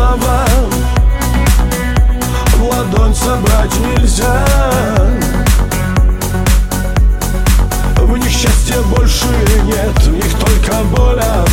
слова в ладонь собрать нельзя. В них счастья больше нет, в них только боль.